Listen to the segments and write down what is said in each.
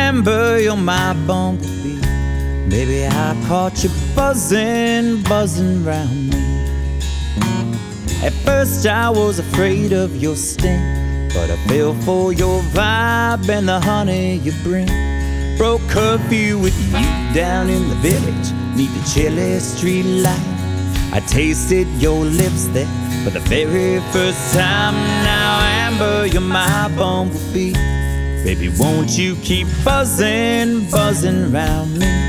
Amber, you're my bumblebee. Baby, I caught you buzzing, buzzing round me. At first I was afraid of your sting, but I fell for your vibe and the honey you bring. Broke curfew with you down in the village, neath the chilly street light. I tasted your lips there for the very first time. Now Amber, you're my bumblebee. Baby, won't you keep buzzing, buzzing round me?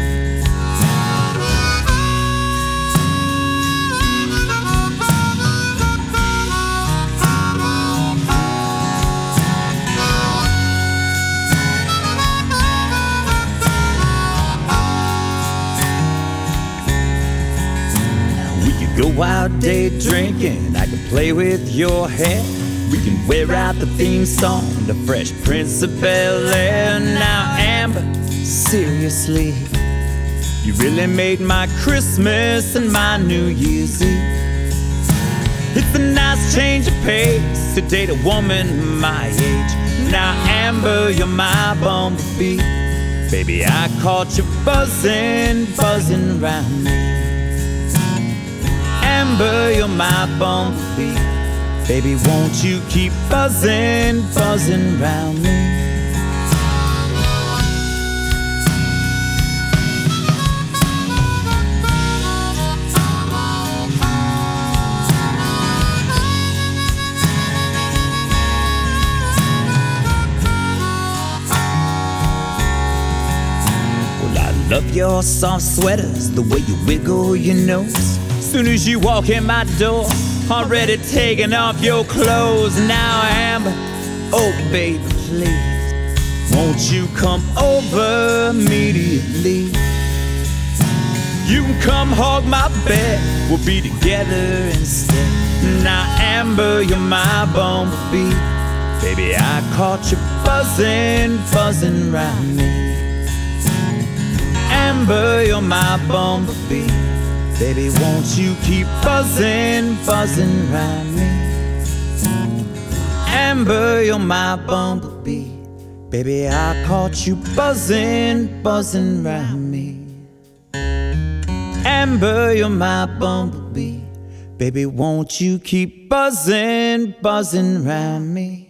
Go out day drinking, I can play with your hair. We can wear out the theme song, the Fresh Prince of Bel-Air. Now Amber, seriously, you really made my Christmas and my New Year's Eve. It's a nice change of pace to date a woman my age. Now Amber, you're my bumblebee. Baby, I caught you buzzing, buzzing round me. Amber, you're my bumblebee. Baby, won't you keep buzzing, buzzing round me? Well, I love your soft sweaters, the way you wiggle your nose. Soon as you walk in my door, already taking off your clothes. Now Amber, oh baby, please, won't you come over immediately? You can come hog my bed, we'll be together instead. Now Amber, you're my bumblebee. Baby, I caught you buzzing, buzzing round me. Amber, you're my bumblebee. Baby, won't you keep buzzing, buzzing round me? Amber, you're my bumblebee. Baby, I caught you buzzing, buzzing round me. Amber, you're my bumblebee. Baby, won't you keep buzzing, buzzing round me?